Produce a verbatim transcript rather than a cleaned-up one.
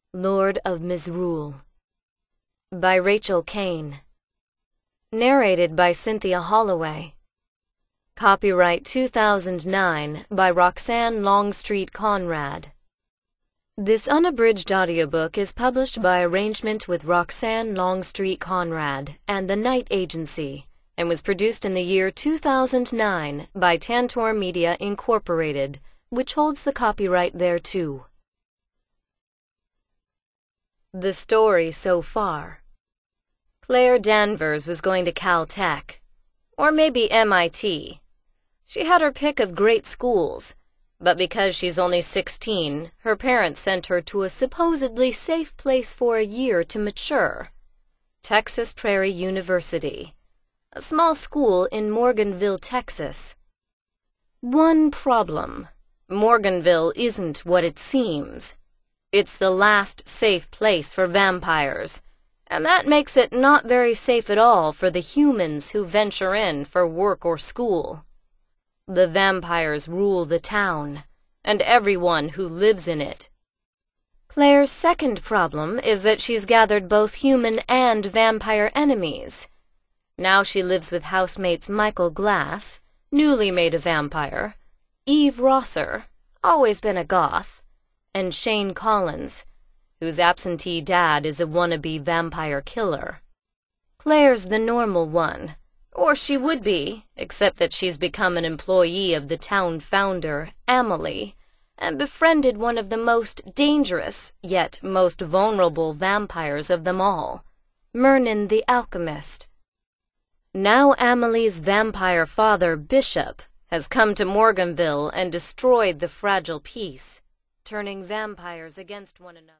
Lord of Misrule by Rachel Kane. Narrated by Cynthia Holloway. Copyright two thousand nine by Roxanne Longstreet Conrad. This unabridged audiobook is published by arrangement with Roxanne Longstreet Conrad and the Knight Agency, and was produced in the year two thousand nine by Tantor Media Incorporated, which holds the copyright thereto. The story so far. Claire Danvers was going to Caltech, or maybe M I T. She had her pick of great schools, but because she's only sixteen, her parents sent her to a supposedly safe place for a year to mature. Texas Prairie University, a small school in Morganville, Texas. One problem: Morganville isn't what it seems. It's the last safe place for vampires, and that makes it not very safe at all for the humans who venture in for work or school. The vampires rule the town, and everyone who lives in it. Claire's second problem is that she's gathered both human and vampire enemies. Now she lives with housemates Michael Glass, newly made a vampire, Eve Rosser, always been a goth, and Shane Collins, whose absentee dad is a wannabe vampire killer. Claire's the normal one, or she would be, except that she's become an employee of the town founder, Amelie, and befriended one of the most dangerous, yet most vulnerable vampires of them all, Mernin the Alchemist. Now Amelie's vampire father, Bishop, has come to Morganville and destroyed the fragile peace, turning vampires against one another.